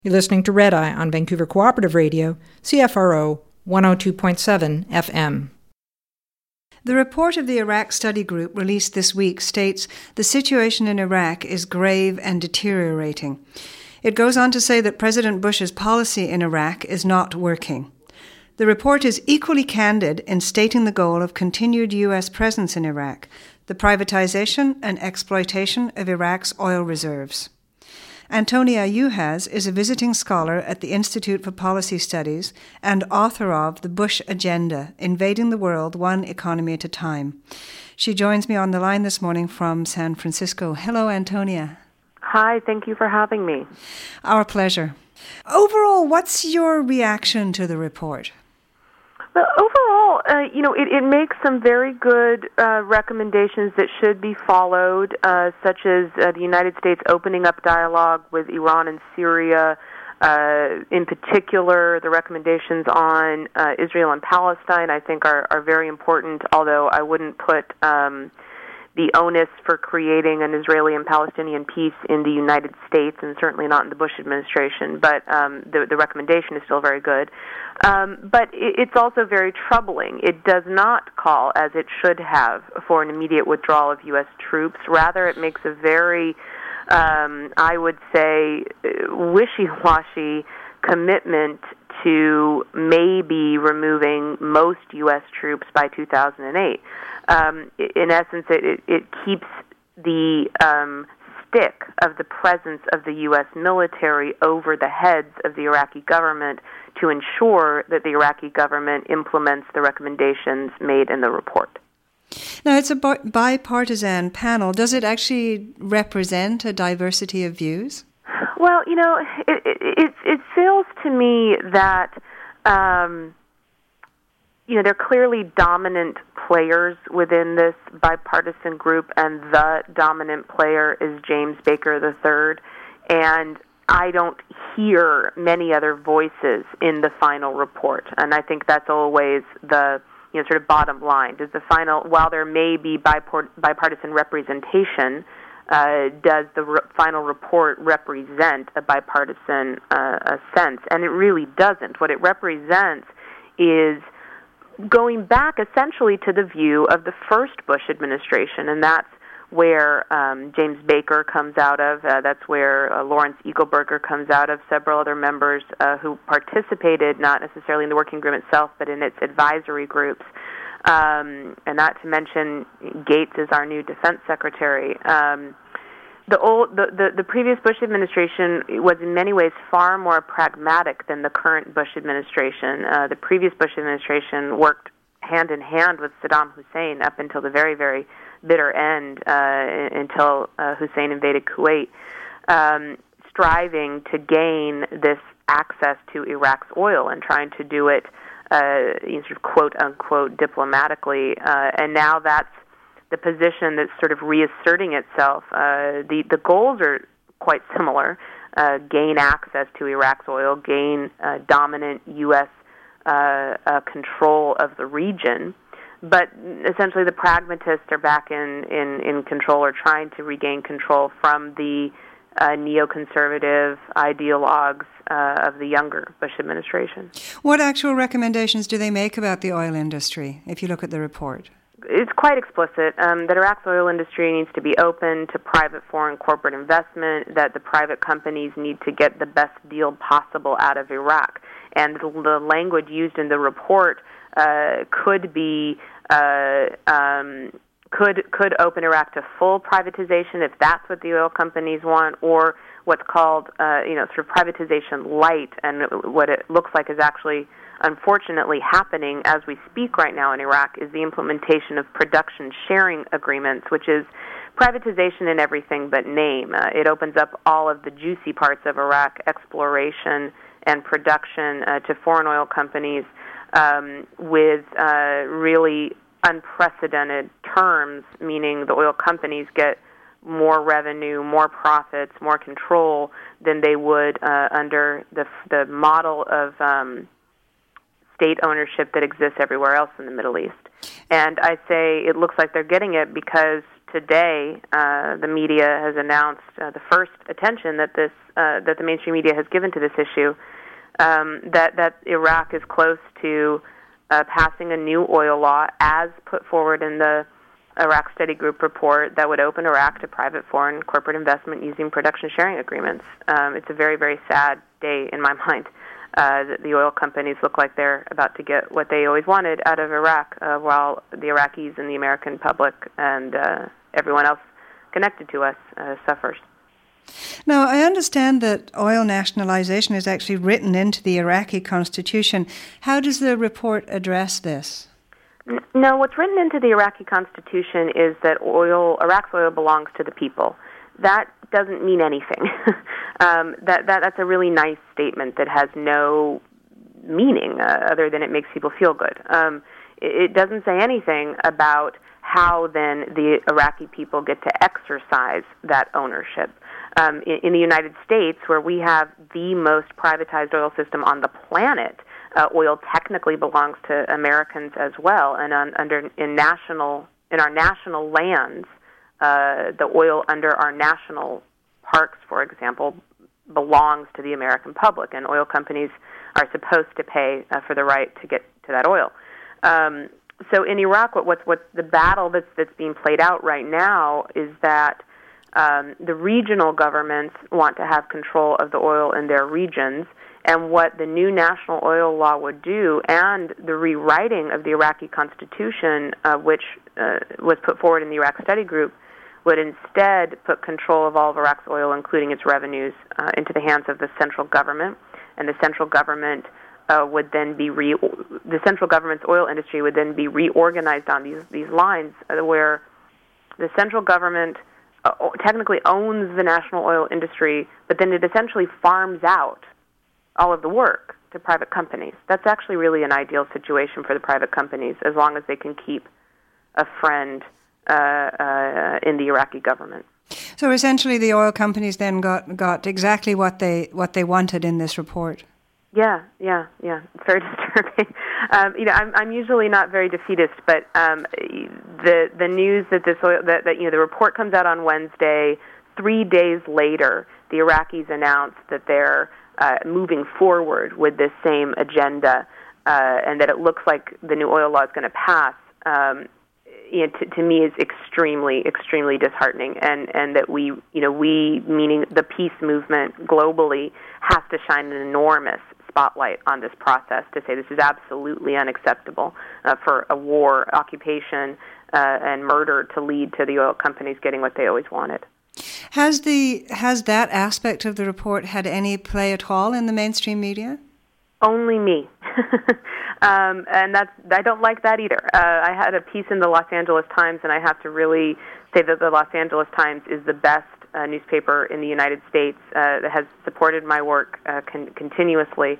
You're listening to Red Eye on Vancouver Cooperative Radio, CFRO 102.7 FM. The report of the Iraq Study Group released this week states the situation in Iraq is grave and deteriorating. It goes on to say that President Bush's policy in Iraq is not working. The report is equally candid in stating the goal of continued U.S. presence in Iraq, the privatization and exploitation of Iraq's oil reserves. Antonia Juhas is a visiting scholar at the Institute for Policy Studies and author of The Bush Agenda, Invading the World One Economy at a Time. She joins me on the line this morning from San Francisco. Hello, Antonia. Hi, thank you for having me. Our pleasure. Overall, what's your reaction to the report? Well, overall, it makes some very good recommendations that should be followed, such as the United States opening up dialogue with Iran and Syria. In particular, the recommendations on Israel and Palestine, I think, are very important, although I wouldn't put the onus for creating an Israeli and Palestinian peace in the United States, and certainly not in the Bush administration, but the recommendation is still very good. But it's also very troubling. It does not call, as it should have, for an immediate withdrawal of U.S. troops. Rather, it makes a very, I would say, wishy-washy commitment to maybe removing most U.S. troops by 2008. In essence, it keeps the stick of the presence of the U.S. military over the heads of the Iraqi government to ensure that the Iraqi government implements the recommendations made in the report. Now, it's a bipartisan panel. Does it actually represent a diversity of views? Well, it feels to me that they're clearly dominant players within this bipartisan group, and the dominant player is James Baker III, and I don't hear many other voices in the final report, and I think that's always the sort of bottom line. While there may be bipartisan representation, does the final report represent a bipartisan sense? And it really doesn't. What it represents is going back essentially to the view of the first Bush administration, and that's where James Baker comes out of. That's where Lawrence Eagleburger comes out of, several other members who participated, not necessarily in the working group itself, but in its advisory groups. And not to mention Gates is our new defense secretary. The previous Bush administration was in many ways far more pragmatic than the current Bush administration. The previous Bush administration worked hand in hand with Saddam Hussein up until the very, very bitter end, until Hussein invaded Kuwait, striving to gain this access to Iraq's oil and trying to do it sort of quote-unquote diplomatically. And now that's the position that's sort of reasserting itself. The goals are quite similar. Gain access to Iraq's oil, gain dominant U.S. Control of the region. But essentially the pragmatists are back in control, or trying to regain control from the neoconservative ideologues of the younger Bush administration. What actual recommendations do they make about the oil industry, if you look at the report? It's quite explicit that Iraq's oil industry needs to be open to private foreign corporate investment, that the private companies need to get the best deal possible out of Iraq. And the language used in the report could be could open Iraq to full privatization if that's what the oil companies want, or what's called sort of privatization light, and what it looks like is actually unfortunately happening as we speak right now in Iraq is the implementation of production sharing agreements, which is privatization in everything but name. It opens up all of the juicy parts of Iraq, exploration and production, to foreign oil companies with really unprecedented terms, meaning the oil companies get more revenue, more profits, more control than they would under the model of state ownership that exists everywhere else in the Middle East. And I say it looks like they're getting it because today, the media has announced the first attention that that the mainstream media has given to this issue, that Iraq is close to passing a new oil law as put forward in the Iraq Study Group report that would open Iraq to private foreign corporate investment using production sharing agreements. It's a very, very sad day in my mind. The oil companies look like they're about to get what they always wanted out of Iraq, while the Iraqis and the American public and everyone else connected to us suffers. Now, I understand that oil nationalization is actually written into the Iraqi constitution. How does the report address this? No, what's written into the Iraqi constitution is that Iraq's oil belongs to the people. That doesn't mean anything. That's a really nice statement that has no meaning other than it makes people feel good. It doesn't say anything about how then the Iraqi people get to exercise that ownership. In the United States, where we have the most privatized oil system on the planet, oil technically belongs to Americans as well, and in our national lands, the oil under our national parks, for example, belongs to the American public, and oil companies are supposed to pay for the right to get to that oil. So in Iraq, what's the battle that's being played out right now is that the regional governments want to have control of the oil in their regions, and what the new national oil law would do, and the rewriting of the Iraqi constitution, which was put forward in the Iraq Study Group, would instead put control of all of Iraq's oil, including its revenues, into the hands of the central government, and the central government would then be the central government's oil industry would then be reorganized on these lines, where the central government technically owns the national oil industry, but then it essentially farms out all of the work to private companies. That's actually really an ideal situation for the private companies, as long as they can keep a friend in the Iraqi government. So essentially, the oil companies then got exactly what they wanted in this report. Yeah. It's very disturbing. I'm usually not very defeatist, but the news that the report comes out on Wednesday. 3 days later, the Iraqis announced that they're moving forward with this same agenda, and that it looks like the new oil law is going to pass. To me, is extremely, extremely disheartening, and that we, meaning the peace movement globally, has to shine an enormous spotlight on this process to say this is absolutely unacceptable for a war, occupation, and murder to lead to the oil companies getting what they always wanted. Has that aspect of the report had any play at all in the mainstream media? Only me. And I don't like that either. I had a piece in the Los Angeles Times, and I have to really say that the Los Angeles Times is the best newspaper in the United States that has supported my work continuously.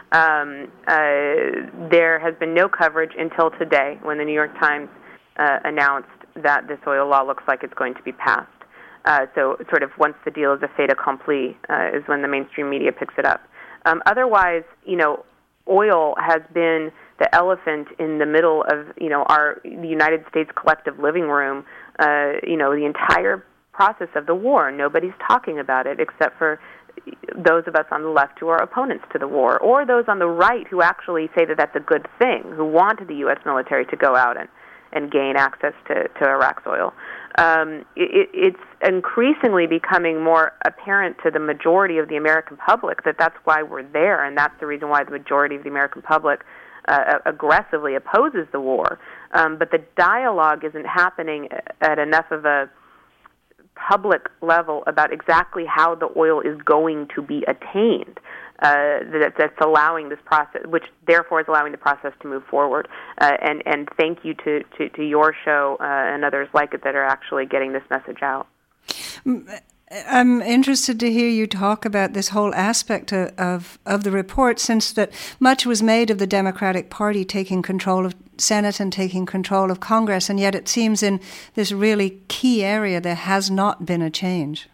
There has been no coverage until today, when the New York Times announced that this oil law looks like it's going to be passed. So sort of once the deal is a fait accompli is when the mainstream media picks it up. Otherwise, oil has been the elephant in the middle of, the United States collective living room, the entire process of the war. Nobody's talking about it except for those of us on the left who are opponents to the war, or those on the right who actually say that that's a good thing, who wanted the U.S. military to go out and gain access to Iraq's oil. It's increasingly becoming more apparent to the majority of the American public that that's why we're there, and that's the reason why the majority of the American public aggressively opposes the war. But the dialogue isn't happening at enough of a public level about exactly how the oil is going to be attained. That's allowing this process, which therefore is allowing the process to move forward. And thank you to your show and others like it that are actually getting this message out. I'm interested to hear you talk about this whole aspect of the report, since that much was made of the Democratic Party taking control of Senate and taking control of Congress, and yet it seems in this really key area there has not been a change.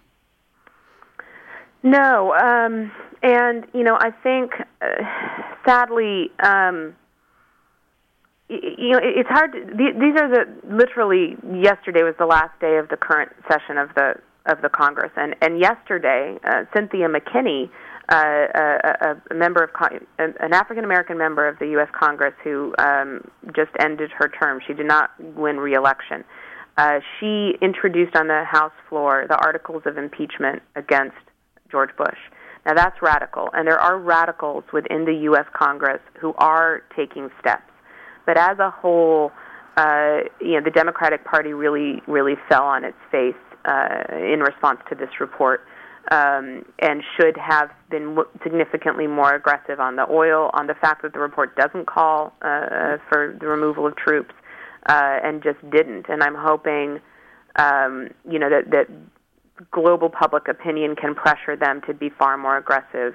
No, and I think sadly, it's hard. These are literally yesterday was the last day of the current session of the Congress, and yesterday Cynthia McKinney, an African American member of the U.S. Congress who just ended her term. She did not win re-election. She introduced on the House floor the articles of impeachment against George Bush. Now that's radical, and there are radicals within the U.S. Congress who are taking steps. But as a whole, the Democratic Party really fell on its face in response to this report, and should have been significantly more aggressive on the oil, on the fact that the report doesn't call for the removal of troops, and just didn't. And I'm hoping, that global public opinion can pressure them to be far more aggressive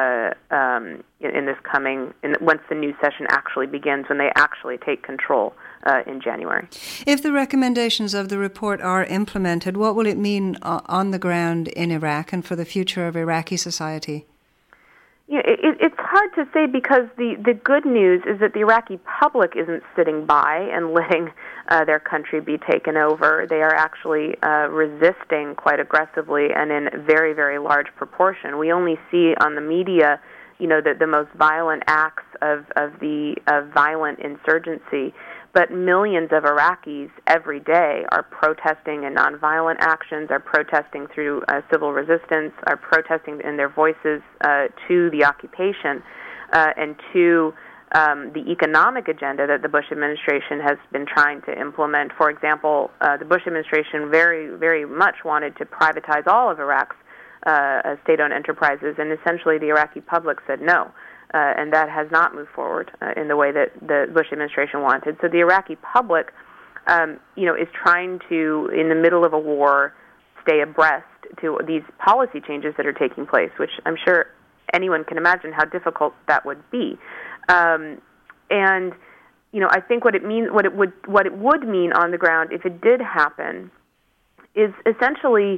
once the new session actually begins, when they actually take control in January. If the recommendations of the report are implemented, what will it mean on the ground in Iraq and for the future of Iraqi society? It's hard to say, because the good news is that the Iraqi public isn't sitting by and letting their country be taken over. They are actually resisting quite aggressively and in very, very large proportion. We only see on the media, the most violent acts of violent insurgency. But millions of Iraqis every day are protesting in nonviolent actions, are protesting through civil resistance, are protesting in their voices to the occupation and to the economic agenda that the Bush administration has been trying to implement. For example, the Bush administration very, very much wanted to privatize all of Iraq's state-owned enterprises, and essentially the Iraqi public said no. And that has not moved forward in the way that the Bush administration wanted. So the Iraqi public, is trying to, in the middle of a war, stay abreast to these policy changes that are taking place, which I'm sure anyone can imagine how difficult that would be. And I think what it would mean on the ground if it did happen is essentially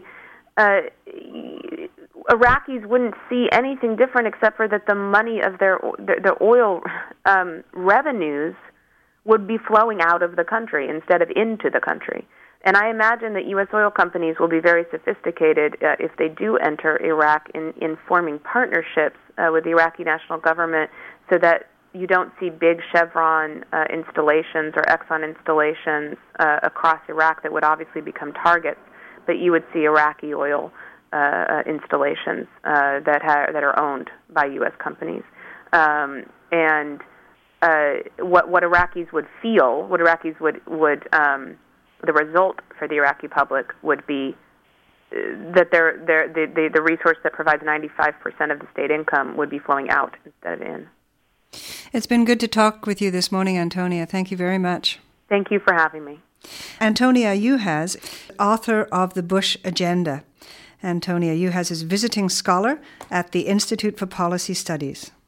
Iraqis wouldn't see anything different except for that the money of their oil revenues would be flowing out of the country instead of into the country. And I imagine that U.S. oil companies will be very sophisticated if they do enter Iraq in forming partnerships with the Iraqi national government, so that you don't see big Chevron installations or Exxon installations across Iraq that would obviously become targets, but you would see Iraqi oil installations that are owned by U.S. companies, and what Iraqis would feel, the result for the Iraqi public would be that the resource that provides 95% of the state income would be flowing out instead of in. It's been good to talk with you this morning, Antonia. Thank you very much. Thank you for having me. Antonia Juhas, author of The Bush Agenda. Antonia Juhas is visiting scholar at the Institute for Policy Studies.